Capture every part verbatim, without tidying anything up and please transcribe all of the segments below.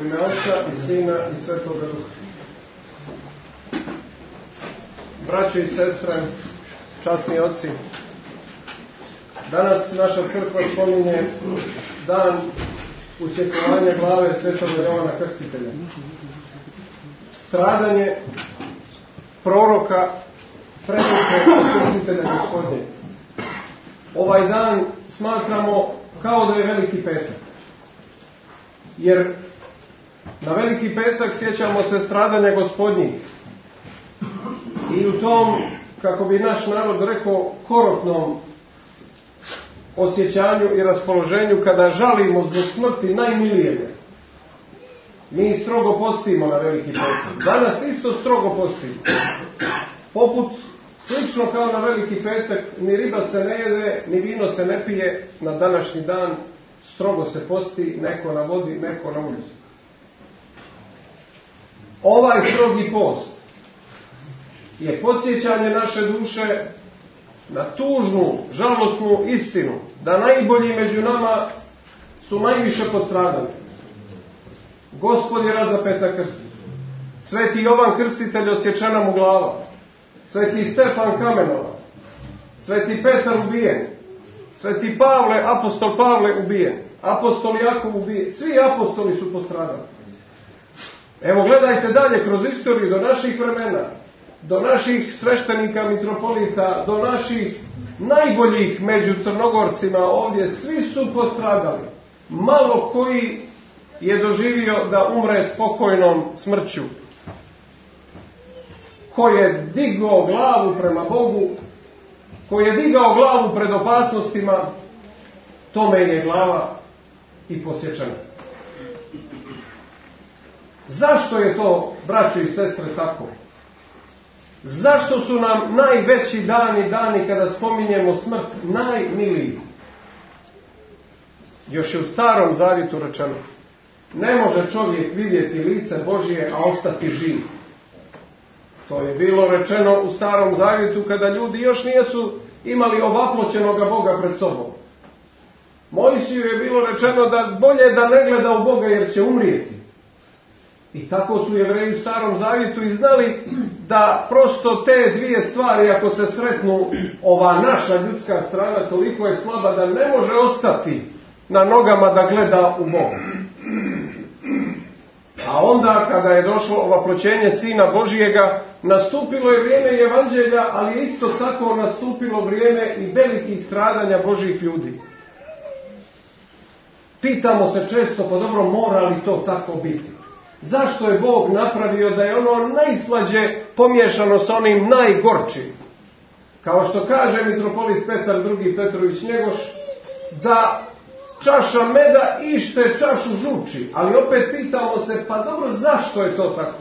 ime Oca i Sina i Svetoga Duha. Braćo i sestre, časni oci, danas naša crkva spominje dan usjekovanja glave Svetoga Jovana Krstitelja. Stradanje proroka, preduče Krstitelja Gospodnje. Ovaj dan smatramo kao da je Veliki petak. Jer na Veliki petak sjećamo se stradanja Gospodnjih. I u tom, kako bi naš narod rekao, korotnom osjećanju i raspoloženju, kada žalimo zbog smrti najmilijega, mi strogo postimo na Veliki petak. Danas isto strogo postimo. Poput, slično kao na Veliki petak, ni riba se ne jede, ni vino se ne pije na današnji dan, strogo se posti, neko na vodi, neko na ulici. Ovaj strogi post je podsjećanje naše duše na tužnu, žalostnu istinu, da najbolji među nama su najviše postradali. Gospod je razapet na krstu. Sveti Jovan Krstitelj odsječena mu glava. Sveti Stefan kamenovan. Sveti Petar ubijen. Sveti Pavle, apostol Pavle ubijen. Apostol Jakov ubijen. Svi apostoli su postradali. Evo gledajte dalje kroz istoriju do naših vremena, do naših sveštenika, mitropolita, do naših najboljih među Crnogorcima ovdje, svi su postradali. Malo koji je doživio da umre spokojnom smrću. Ko je digao glavu prema Bogu, ko je digao glavu pred opasnostima, tome je glava i posječena. Zašto je to, braćo i sestre, tako? Zašto su nam najveći dani dani kada spominjemo smrt najmiliji? Još je u Starom Zavjetu rečeno: ne može čovjek vidjeti lice Božije, a ostati živ. To je bilo rečeno u Starom Zavjetu kada ljudi još nisu imali ovaploćenoga Boga pred sobom. Mojsiju je bilo rečeno da bolje da ne gleda u Boga jer će umrijeti. I tako su Jevreji u Starom Zavjetu i znali da prosto te dvije stvari, ako se sretnu, ova naša ljudska strana toliko je slaba da ne može ostati na nogama da gleda u Boga. A onda kada je došlo ovaploćenje Sina Božijega, nastupilo je vrijeme Evanđelja, ali je isto tako nastupilo vrijeme i velikih stradanja Božjih ljudi. Pitamo se često, pa dobro, mora li to tako biti? Zašto je Bog napravio da je ono najslađe pomiješano sa onim najgorčim? Kao što kaže mitropolit Petar drugi Petrović Njegoš, da čaša meda ište čašu žuči. Ali opet pitamo se, pa dobro, zašto je to tako?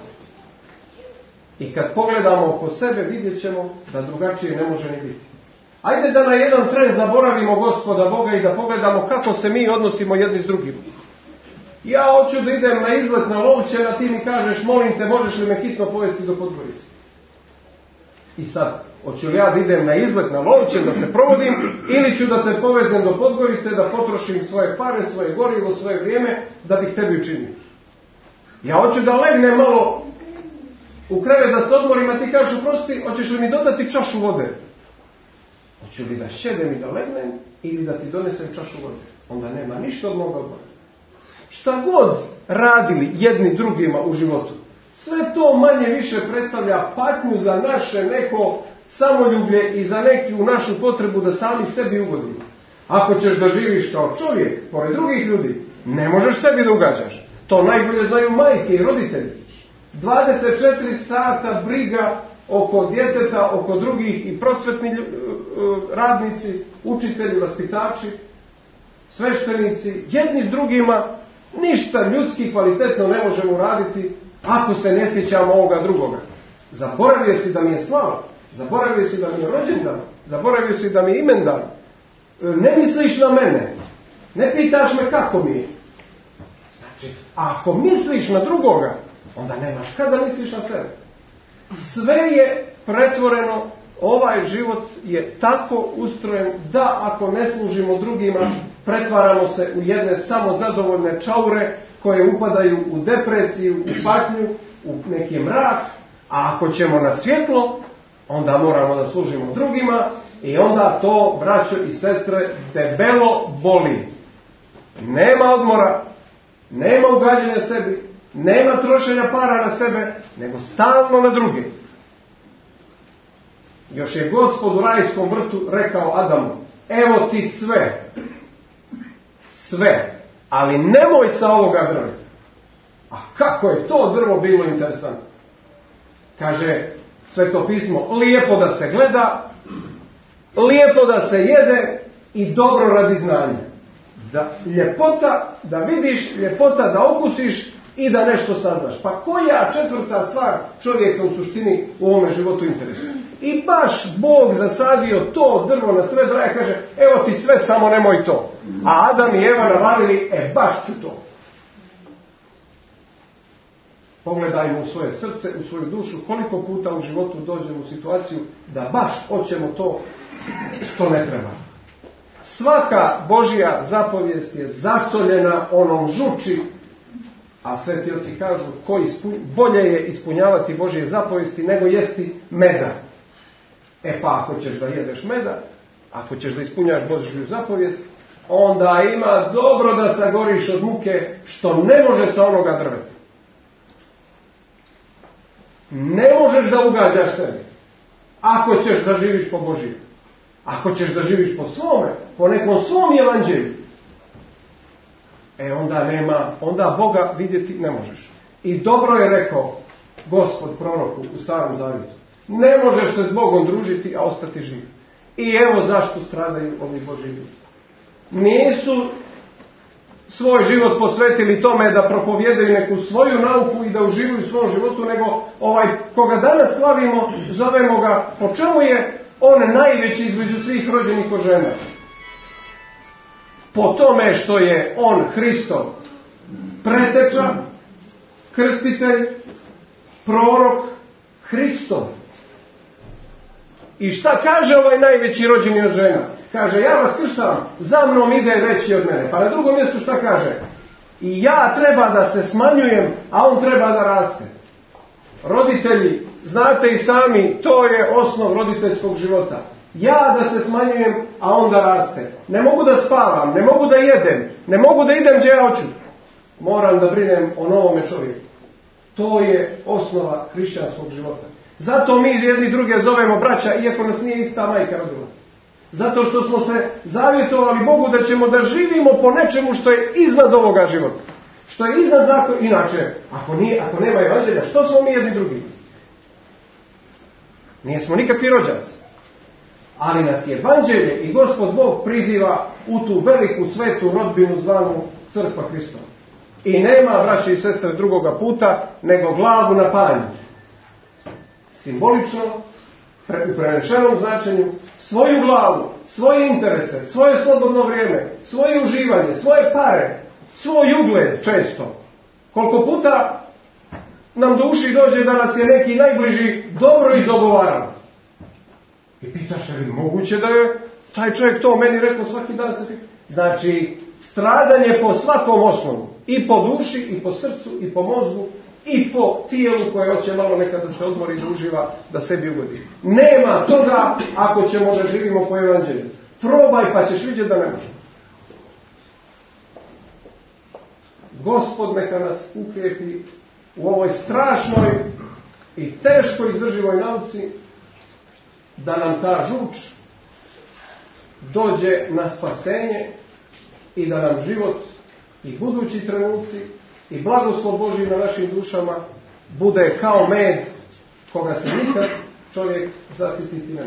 I kad pogledamo oko sebe, vidjet ćemo da drugačije ne može ni biti. Ajde da na jedan tren zaboravimo Gospoda Boga i da pogledamo kako se mi odnosimo jedni s drugim. Ja hoću da idem na izlet na Lovćen, a ti mi kažeš, molim te, možeš li me hitno povesti do Podgorice? I sad, hoću li ja da idem na izlet na Lovćen, da se provodim, ili ću da te povezem do Podgorice, da potrošim svoje pare, svoje gorivo, svoje vrijeme, da bih tebi učinio? Ja hoću da legnem malo u krevet da se odmorim, a ti kažeš, prosti, hoćeš li mi dodati čašu vode? Hoću li da šedem i da legnem, ili da ti donesem čašu vode? Onda nema ništa od moga odmora. Šta god radili jedni drugima u životu, sve to manje više predstavlja patnju za naše neko samoljublje i za neku našu potrebu da sami sebi ugodimo. Ako ćeš da živiš kao čovjek, pored drugih ljudi, ne možeš sebi da ugađaš. To najbolje znaju majke i roditelji. dvadeset četiri sata briga oko djeteta, oko drugih i prosvetni radnici, učitelji, vaspitači, sveštenici, jedni s drugima. Ništa ljudski kvalitetno ne možemo raditi ako se ne sjećamo ovoga drugoga. Zaboravio si da mi je slava, zaboravio si da mi je rođendan, zaboravio si da mi je imendan. Ne misliš na mene, ne pitaš me kako mi je. Znači, ako misliš na drugoga, onda nemaš kada misliš na sebe. Sve je pretvoreno, ovaj život je tako ustrojen da ako ne služimo drugima, pretvaramo se u jedne samozadovoljne čaure, koje upadaju u depresiju, u patnju, u neki mrak, a ako ćemo na svjetlo, onda moramo da služimo drugima i onda to, braćo i sestre, debelo boli. Nema odmora, nema ugađanja sebi, nema trošenja para na sebe, nego stalno na druge. Još je Gospod u rajskom vrtu rekao Adamu, evo ti sve, sve, ali nemoj sa ovoga drveta. A kako je to drvo bilo interesantno? Kaže Sveto pismo, lijepo da se gleda, lijepo da se jede i dobro radi znanja. Da ljepota, da vidiš, ljepota da okusiš i da nešto saznaš. Pa koja četvrta stvar čovjeka u suštini u ovome životu interesuje? I baš Bog zasadio to drvo na sred raja, kaže, evo ti sve, samo nemoj to. A Adam i Eva navalili, e baš ću to. Pogledajmo u svoje srce, u svoju dušu, koliko puta u životu dođemo u situaciju da baš hoćemo to što ne treba. Svaka Božja zapovijest je zasoljena onom žuči, a sveti oci kažu, ko ispun... bolje je ispunjavati Božje zapovijesti nego jesti meda. E pa ako ćeš da jedeš meda, ako ćeš da ispunjaš Božju zapovijest, onda ima dobro da sagoriš od muke što ne može sa onoga drveta. Ne možeš da ugađaš sebi. Ako ćeš da živiš po Božjem. Ako ćeš da živiš po svome, po nekom svom evanđelju, e onda nema, onda Boga vidjeti ne možeš. I dobro je rekao Gospod proroku u Starom Zavjetu. Ne možeš se s Bogom družiti, a ostati živ. I evo zašto stradaju ovi Božji ljudi. Nisu svoj život posvetili tome da propovjedaju neku svoju nauku i da uživaju u svom životu, nego ovaj koga danas slavimo, zovemo ga, po čemu je on najveći između svih rođenih od žena? Po tome što je on Hristo preteča, krstitelj, prorok, Hristov. I šta kaže ovaj najveći rođeni od žena? Kaže, ja vas krštavam, za mnom ide veći od mene. Pa na drugom mjestu šta kaže? I ja treba da se smanjujem, a on treba da raste. Roditelji, znate i sami, to je osnov roditeljskog života. Ja da se smanjujem, a on da raste. Ne mogu da spavam, ne mogu da jedem, ne mogu da idem gdje ja hoću. Moram da brinem o novome čovjeku. To je osnova hrišćanskog života. Zato mi jedni druge zovemo braća, iako nas nije ista majka rodila. Zato što smo se zavjetovali Bogu da ćemo da živimo po nečemu što je iznad ovoga života. Što je iznad zakona. Inače, ako, nije, ako nema evanđelja, što smo mi jedni drugi? Nijesmo nikakvi rođaci. Ali nas je evanđelje i Gospod Bog priziva u tu veliku svetu rodbinu zvanu Crkva Hristova. I nema, braće i sestre, drugoga puta nego glavu na panj. Simbolično, u prenešenom značenju, svoju glavu, svoje interese, svoje slobodno vrijeme, svoje uživanje, svoje pare, svoj ugled često. Koliko puta nam do uši dođe da nas je neki najbliži dobro izogovarao. I pitaš li moguće da je taj čovjek to meni rekao svaki dan se pita. Znači, stradanje po svakom osnovu. I po duši, i po srcu, i po mozgu, i po tijelu koje hoće malo nekada da se odmori, da uživa, da sebi ugodi. Nema toga ako ćemo da živimo po evanđelju. Probaj pa ćeš vidjeti da ne možemo. Gospod neka nas ukrijepi u ovoj strašnoj i teško izdrživoj nauci, da nam ta žuč dođe na spasenje i da nam život i budući trenuci i blagoslov Božji na našim dušama bude kao med koga se nikad čovjek zasititi ne može.